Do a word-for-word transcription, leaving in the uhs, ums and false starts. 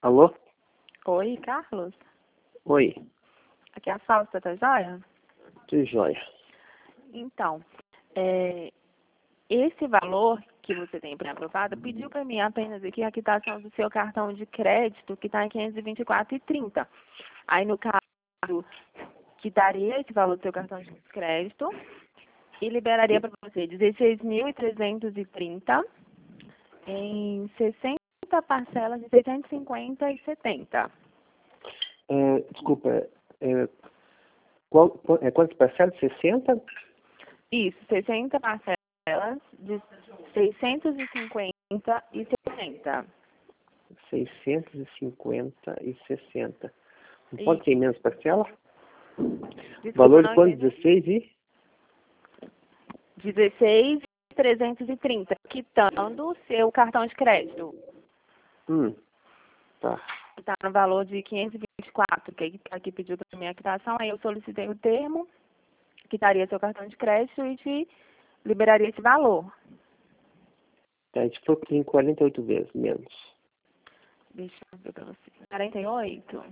Alô? Oi, Carlos? Oi, Aqui é a Fausta, tá joia? tudo jóia. Então, é, esse valor que você tem pré-aprovado pediu para mim apenas aqui a quitação do seu cartão de crédito, que está em quinhentos e vinte e quatro reais e trinta centavos. Aí, no caso, quitaria esse valor do seu cartão de crédito e liberaria para você dezesseis mil trezentos e trinta em sessenta parcelas de seiscentos e cinquenta e setenta. É, desculpa, é, qual, qual- é, quantas parcelas? sessenta? Isso, sessenta parcelas de seiscentos e cinquenta e sessenta. seiscentos e cinquenta e sessenta. Não E, pode ter menos parcela? desculpa, Valor de não quanto? entendi. dezesseis e? dezesseis mil trezentos e trinta, quitando o seu cartão de crédito. Hum, tá. Está no valor de quinhentos e vinte e quatro, que aqui pediu para mim a quitação, aí eu solicitei o termo, quitaria seu cartão de crédito e te liberaria esse valor. Tá, a gente falou que tem quarenta e oito vezes menos. Deixa eu ver para você. quarenta e oito?